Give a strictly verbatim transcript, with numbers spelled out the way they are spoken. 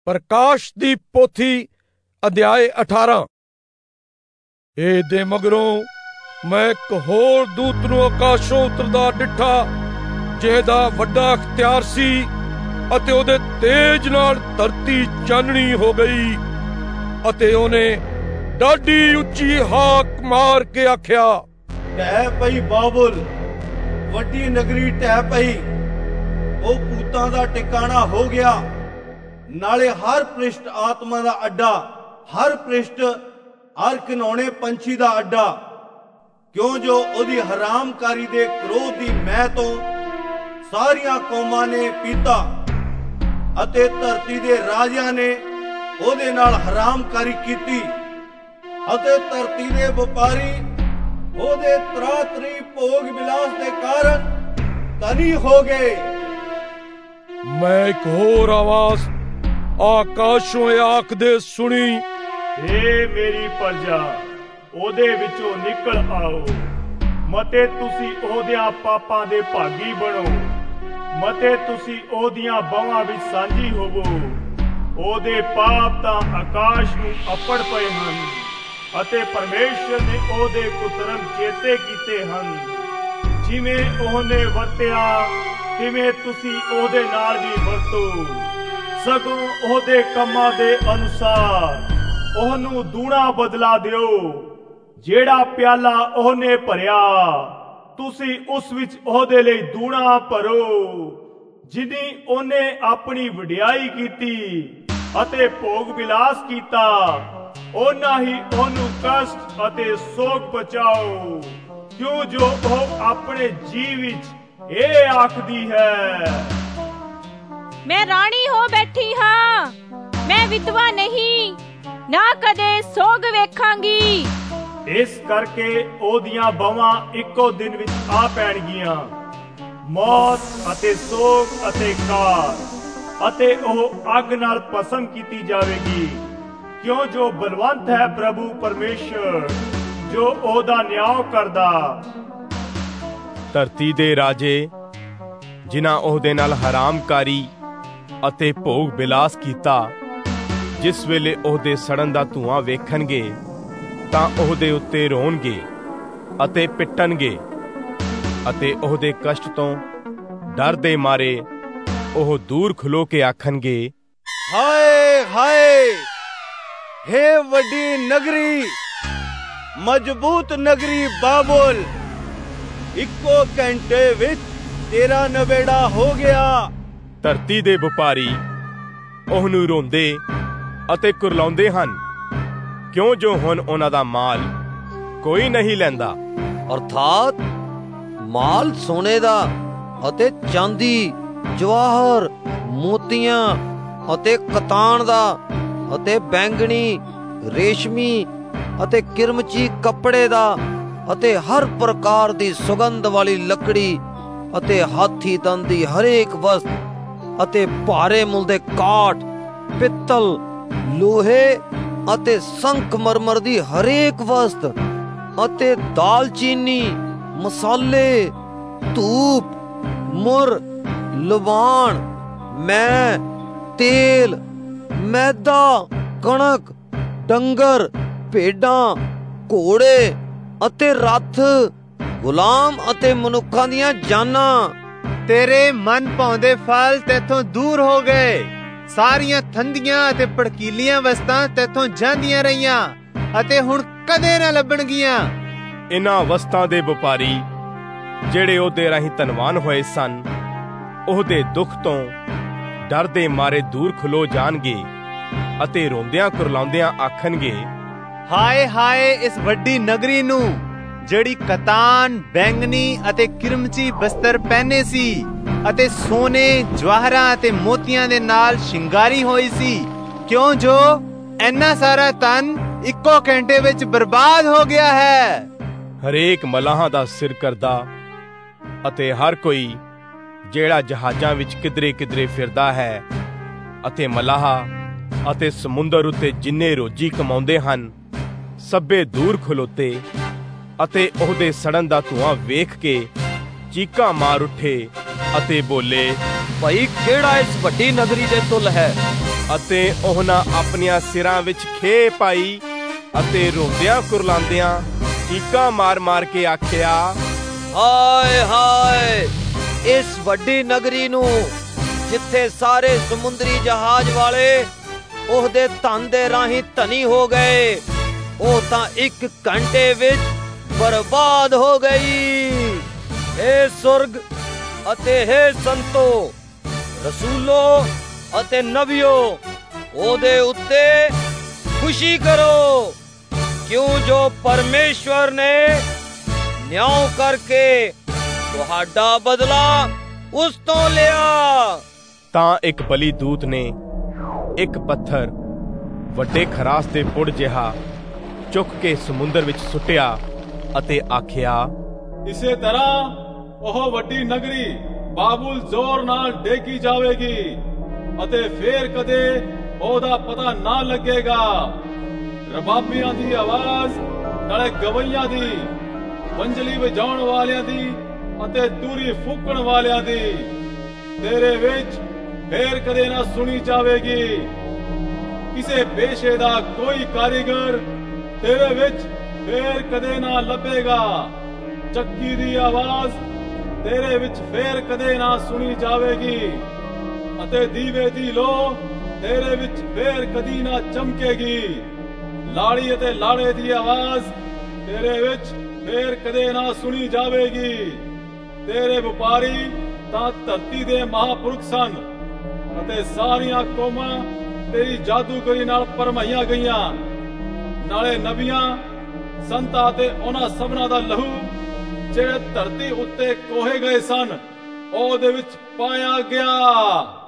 प्रकाश दी पोथी अध्याय अठारह। ए दे मगरों मैं एक होर दूत नूं आकाशों उतरदा डिठा, जिहदा वड्डा अख्तियार सी अते ओहदे तेज नाल धरती चाननी हो गई। अते ओहने डाढी उच्ची हाक मार के आख्या, ढह पई बाबुल, वड्डी नगरी ढह पई, ओ भूतां दा टिकाणा हो गया। नाले हर भ्रिष्ट आत्मा दा अड्डा, हर भ्रिष्ट हर घिनौने पंछी दा अड्डा, क्यों जो ओदी हरामकारी दे क्रोध दी मैं तो सारियां कौमां ने पीता अते धरती दे राजियां ने ओदे नाल हरामकारी कीती अते धरती दे व्यापारी ओदे तरातरी भोग विलास दे कारण धनी हो गए। मैं एक होर आवाज आकाशों आखदे सुनी, हे मेरी प्रजा, ओदे विचों निकल आओ, मते तुसी ओदियां पापां दे भागी बनो, मते तुसी ओदियां बावां विच सांझी होवो। ओदे पाप तां आकाश नूं अपड़ पए हन अते परमेश्वर ने ओदे कुतरम चेते कीते हन। जिवें ओहने वरतिया तिवें तुसी ओदे नाल भी वरतो, सगों ओहदे कम्मां दे अनुसार ओहनू दूना बदला दिओ। जेड़ा प्याला ओहने भरिया तुसी उस विच ओहदे लई दूना भरो। जिनी ओहने अपनी वडियाई कीती अते भोग विलास कीता, ओना ही ओहनू कष्ट अते सोग बचाओ, क्यों जो ओह अपने जी विच ए आखदी है, मैं राणी हो बैठी हाँ, मैं विधवा नहीं, ना कदे सोग वेखांगी। इस करके ओदियां बावां इक्को दिन विच आ पैणगियां, मौत अते सोग अते कार, अते ओह अग नाल भस्म कीती जावेगी। क्यों जो बलवंत है प्रभु परमेश्वर, जो ओदा न्याय करदा। धरती दे राजे जिन्हां ओहदे नाल हरामकारी ਅਤੇ ਭੋਗ ਵਿਲਾਸ ਕੀਤਾ, ਜਿਸ ਵੇਲੇ ਉਹਦੇ ਸੜਨ ਦਾ ਧੂਆਂ ਵੇਖਣਗੇ ਤਾਂ ਉਹਦੇ ਉੱਤੇ ਰੋਣਗੇ ਅਤੇ ਪਿੱਟਣਗੇ ਅਤੇ ਉਹਦੇ ਕਸ਼ਟ ਤੋਂ ਡਰ ਦੇ ਮਾਰੇ ਉਹ ਦੂਰ ਖਲੋ ਕੇ ਆਖਣਗੇ, ਹਾਏ ਹਾਏ, हे वड्डी नगरी, मजबूत नगरी बाबुल, इक्को घंटे विच तेरा नवेड़ा हो गया। ਧਰਤੀ ਦੇ ਵਪਾਰੀ ਉਹਨੂੰ ਰੋਂਦੇ ਅਤੇ ਕੁਰਲਾਉਂਦੇ ਹਨ, ਕਿਉਂ ਜੋ ਹੁਣ ਉਹਨਾਂ ਦਾ ਮਾਲ ਕੋਈ ਨਹੀਂ ਲੈਂਦਾ। ਅਰਥਾਤ ਮਾਲ ਸੋਨੇ ਦਾ ਅਤੇ ਚਾਂਦੀ, ਜਵਾਹਰ, ਮੋਤੀਆਂ ਅਤੇ ਕਤਾਨ ਦਾ ਅਤੇ ਬੈਂਗਣੀ, ਰੇਸ਼ਮੀ ਅਤੇ ਕਿਰਮਚੀ ਕੱਪੜੇ ਦਾ ਅਤੇ ਹਰ ਪ੍ਰਕਾਰ ਦੀ ਸੁਗੰਧ ਵਾਲੀ ਲੱਕੜੀ ਅਤੇ ਹਾਥੀ ਦੰਦ ਦੀ ਹਰੇਕ ਵਸਤ ਅਤੇ ਭਾਰੇ ਮੁੱਲ ਦੇ ਕਾਠ, ਪਿੱਤਲ, ਲੋਹੇ ਅਤੇ ਸੰਖਮਰਮਰ ਦੀ ਹਰੇਕ ਵਸਤ ਅਤੇ ਦਾਲਚੀਨੀ, ਮਸਾਲੇ, ਧੂਪ, ਮੁਰ, ਲਵਾਣ, ਮੈਂ, ਤੇਲ, ਮੈਦਾ, ਕਣਕ, ਡੰਗਰ, ਭੇਡਾਂ, ਘੋੜੇ ਅਤੇ ਰੱਥ, ਗੁਲਾਮ ਅਤੇ ਮਨੁੱਖਾਂ ਦੀਆਂ ਜਾਨਾਂ। तेरे मन भाउंदे फल तेथों दूर हो गए, सारियां थंदियां अते भड़कीलियां वस्तां तेथों जांदियां रहियां अते हुण कदे ना ਲੱਭਣਗੀਆਂ। ਇਨ੍ਹਾਂ ਵਸਤਾਂ ਦੇ ਵਪਾਰੀ ਜਿਹੜੇ ਉਹਦੇ ਰਾਹੀਂ ਧਨਵਾਨ ਹੋਏ ਸਨ, ਉਹਦੇ ਦੁੱਖ ਤੋਂ ਡਰ ਦੇ ਮਾਰੇ ਦੂਰ ਖਲੋ ਜਾਣਗੇ ਅਤੇ ਰੋਂਦਿਆਂ ਕੁਰਲਾਉਂਦਿਆਂ ਆਖਣਗੇ, ਹਾਏ ਹਾਏ ਇਸ ਵੱਡੀ ਨਗਰੀ ਨੂੰ, ਜਿਹੜੀ ਕਤਾਨ, ਬੈਂਗਨੀ ਅਤੇ ਕਿਰਮਚੀ ਬਸਤਰ ਪਹਿਨੇ ਸੀ ਅਤੇ ਸੋਨੇ, ਜਵਾਹਰਾਂ ਅਤੇ ਮੋਤੀਆਂ ਦੇ ਨਾਲ ਸ਼ਿੰਗਾਰੀ ਹੋਈ ਸੀ, ਕਿਉਂ ਜੋ ਇੰਨਾ ਸਾਰਾ ਧਨ ਇੱਕੋ ਘੰਟੇ ਵਿੱਚ ਬਰਬਾਦ ਹੋ ਗਿਆ ਹੈ। ਹਰੇਕ ਮਲਾਹਾਂ ਦਾ ਸਿਰ ਕਰਦਾ ਅਤੇ ਹਰ ਕੋਈ ਜਿਹੜਾ ਜਹਾਜ਼ਾਂ ਵਿੱਚ ਕਿਧਰੇ ਕਿਧਰੇ ਫਿਰਦਾ ਹੈ ਅਤੇ ਮਲਾਹਾ ਅਤੇ ਸਮੁੰਦਰ ਉੱਤੇ ਜਿੰਨੇ ਰੋਜੀ ਕਮਾਉਂਦੇ ਹਨ, ਸਭੇ ਦੂਰ ਖਲੋਤੇ ਅਤੇ ਉਹਦੇ ਸੜਨ ਦਾ ਧੂਆਂ ਵੇਖ ਕੇ ਚੀਕਾਂ ਮਾਰ ਉੱਠੇ ਅਤੇ ਬੋਲੇ, ਭਾਈ ਕਿਹੜਾ ਇਸ ਵੱਡੀ ਨਗਰੀ ਦੇ ਤੁਲ ਹੈ, ਅਤੇ ਉਹਨਾਂ ਆਪਣੀਆਂ ਸਿਰਾਂ ਵਿੱਚ ਖੇ ਪਾਈ ਅਤੇ ਰੋਂਦਿਆਂ ਕੁਰਲਾਉਂਦਿਆਂ ਚੀਕਾਂ ਮਾਰ-ਮਾਰ ਕੇ ਆਖਿਆ, ਹਾਏ ਹਾਏ, ਇਸ ਵੱਡੀ ਨਗਰੀ ਨੂੰ ਜਿੱਥੇ ਸਾਰੇ ਸਮੁੰਦਰੀ ਜਹਾਜ਼ ਵਾਲੇ ਉਹਦੇ ਧਨ ਦੇ ਰਾਹੀਂ ਧਨੀ ਹੋ ਗਏ, ਉਹ ਤਾਂ ਇੱਕ ਘੰਟੇ ਵਿੱਚ ਬਰਬਾਦ ਹੋ ਗਈ। ਹੇ ਸੁਰਗ ਅਤੇ ਹੇ ਸੰਤੋ, ਰਸੂਲੋ ਅਤੇ ਨਬੀਓ, ਉਹਦੇ ਉੱਤੇ ਖੁਸ਼ੀ ਕਰੋ, ਕਿਉਂ ਜੋ ਪਰਮੇਸ਼ਵਰ ਨੇ ਨਿਆਂ ਕਰਕੇ ਤੁਹਾਡਾ ਬਦਲਾ ਉਸ ਤੋਂ ਲਿਆ। ਤਾਂ ਇੱਕ ਬਲੀ ਦੂਤ ਨੇ ਇੱਕ ਪੱਥਰ ਵੱਡੇ ਖਰਾਸ ਦੇ ਪੁੜ ਜਿਹਾ ਚੁੱਕ ਕੇ ਸਮੁੰਦਰ ਵਿੱਚ ਸੁੱਟਿਆ ਅਤੇ ਆਖਿਆ, ਇਸੇ ਤਰ੍ਹਾਂ ਉਹ ਵੱਡੀ ਨਗਰੀ ਬਾਬੁਲ ਜ਼ੋਰ ਨਾਲ ਡੇਗੀ ਜਾਵੇਗੀ ਅਤੇ ਫੇਰ ਕਦੇ ਉਹਦਾ ਪਤਾ ਨਾ ਲੱਗੇਗਾ। ਰਬਾਬੀਆਂ ਦੀ ਆਵਾਜ਼ ਨਾਲੇ ਗਵਈਆਂ ਦੀ, ਵੰਜਲੀ ਵਜਾਉਣ ਵਾਲਿਆਂ ਦੀ ਅਤੇ ਤੂਰੀ ਫੂਕਣ ਵਾਲਿਆਂ ਦੀ ਤੇਰੇ ਵਿੱਚ ਫੇਰ ਕਦੇ ਨਾ ਸੁਣੀ ਜਾਵੇਗੀ। ਕਿਸੇ ਪੇਸ਼ੇ ਦਾ ਕੋਈ ਕਾਰੀਗਰ ਤੇਰੇ ਵਿੱਚ ਫੇਰ ਕਦੇ ਨਾ ਲੱਭੇਗਾ। ਚੱਕੀ ਦੀ ਆਵਾਜ਼ ਤੇਰੇ ਵਿੱਚ ਫੇਰ ਕਦੇ ਨਾ ਸੁਣੀ ਜਾਵੇਗੀ ਅਤੇ ਦੀਵੇ ਦੀ ਲੋ ਤੇਰੇ ਵਿੱਚ ਫੇਰ ਕਦੀ ਨਾ ਚਮਕੇਗੀ। ਲਾੜੀ ਅਤੇ ਲਾੜੇ ਦੀ ਆਵਾਜ਼ ਤੇਰੇ ਵਿੱਚ ਫੇਰ ਕਦੇ ਨਾ ਸੁਣੀ ਜਾਵੇਗੀ। ਤੇਰੇ ਵਪਾਰੀ ਤਾਂ ਧਰਤੀ ਦੇ ਮਹਾਪੁਰਖ ਸਨ ਅਤੇ ਸਾਰੀਆਂ ਕੌਮਾਂ ਤੇਰੀ ਜਾਦੂਗਰੀ ਨਾਲ ਭਰਮਾਈਆਂ ਗਈਆਂ। ਨਾਲੇ ਨਬੀਆਂ, ਸੰਤਾਂ ਤੇ ਉਹਨਾਂ ਸਭਨਾਂ ਦਾ ਲਹੂ ਜਿਹੜੇ ਧਰਤੀ ਉੱਤੇ ਕੋਹੇ ਗਏ ਸਨ, ਉਹਦੇ ਵਿੱਚ ਪਾਇਆ ਗਿਆ।